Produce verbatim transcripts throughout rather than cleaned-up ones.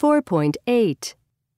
four point eight.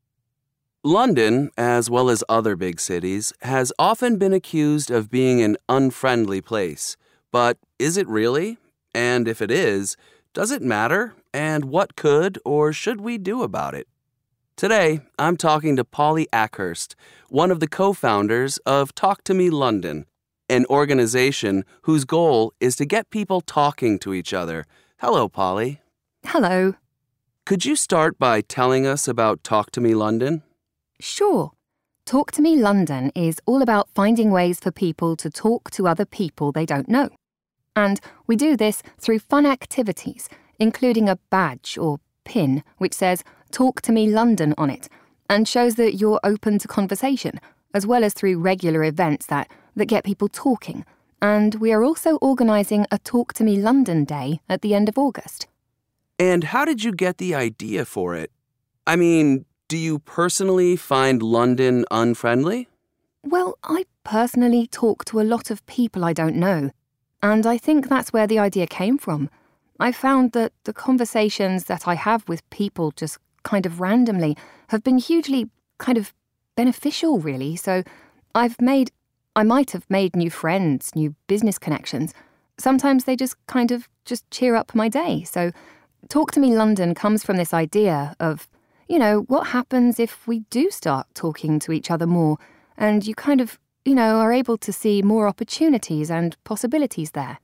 London, as well as other big cities, has often been accused of being an unfriendly place. But is it really? And if it is, does it matter? And what could or should we do about it? Today, I'm talking to Polly Ackhurst, one of the co-founders of Talk to Me London, an organization whose goal is to get people talking to each other. Hello, Polly. Hello. Could you start by telling us about Talk to Me London? Sure. Talk to Me London is all about finding ways for people to talk to other people they don't know. And we do this through fun activities, including a badge or pin which says Talk to Me London on it and shows that you're open to conversation, as well as through regular events that, that get people talking. And we are also organising a Talk to Me London Day at the end of August. And how did you get the idea for it? I mean, do you personally find London unfriendly? Well, I personally talk to a lot of people I don't know, and I think that's where the idea came from. I found that the conversations that I have with people just kind of randomly have been hugely kind of beneficial, really. So I've made, I might have made new friends, new business connections. Sometimes they just kind of just cheer up my day. So Talk to Me London comes from this idea of, you know, what happens if we do start talking to each other more and you kind of, you know, are able to see more opportunities and possibilities there.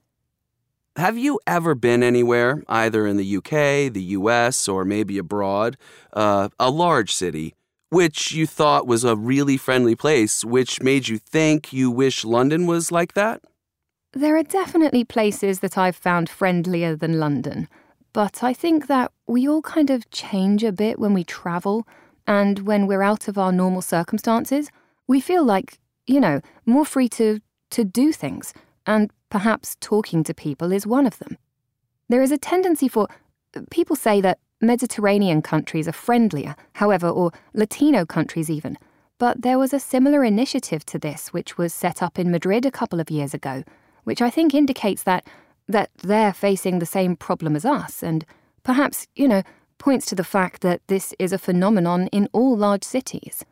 Have you ever been anywhere, either in the U K, the U S, or maybe abroad, uh, a large city, which you thought was a really friendly place, which made you think you wish London was like that? There are definitely places that I've found friendlier than London. But I think that we all kind of change a bit when we travel, and when we're out of our normal circumstances, we feel like, you know, more free to, to do things, and perhaps talking to people is one of them. There is a tendency for, people say that Mediterranean countries are friendlier, however, or Latino countries even, but there was a similar initiative to this which was set up in Madrid a couple of years ago, which I think indicates that that they're facing the same problem as us and perhaps, you know, points to the fact that this is a phenomenon in all large cities.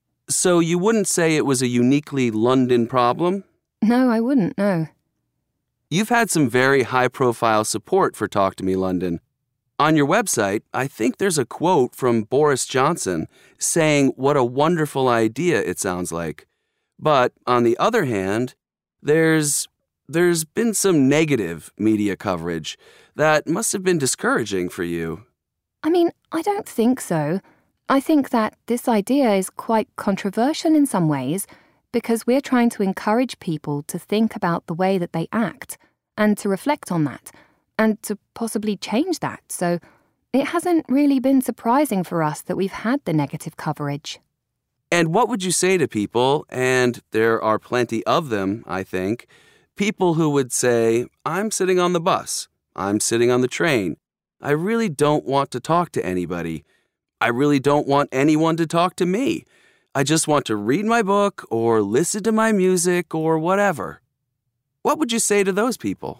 So you wouldn't say it was a uniquely London problem? No, I wouldn't, no. You've had some very high-profile support for Talk to Me London. On your website, I think there's a quote from Boris Johnson saying what a wonderful idea it sounds like. But on the other hand, there's... There's been some negative media coverage that must have been discouraging for you. I mean, I don't think so. I think that this idea is quite controversial in some ways because we're trying to encourage people to think about the way that they act and to reflect on that and to possibly change that. So it hasn't really been surprising for us that we've had the negative coverage. And what would you say to people, and there are plenty of them, I think, people who would say, I'm sitting on the bus, I'm sitting on the train, I really don't want to talk to anybody. I really don't want anyone to talk to me. I just want to read my book or listen to my music or whatever. What would you say to those people?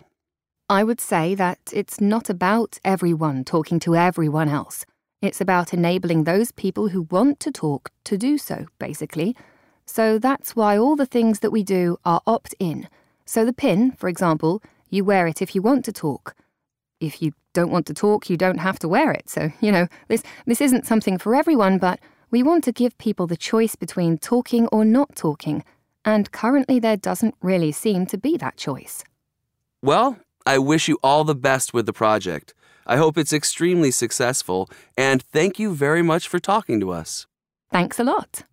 I would say that it's not about everyone talking to everyone else. It's about enabling those people who want to talk to do so, basically. So that's why all the things that we do are opt-in. So the pin, for example, you wear it if you want to talk. If you don't want to talk, you don't have to wear it. So, you know, this this isn't something for everyone, but we want to give people the choice between talking or not talking. And currently there doesn't really seem to be that choice. Well, I wish you all the best with the project. I hope it's extremely successful, and thank you very much for talking to us. Thanks a lot.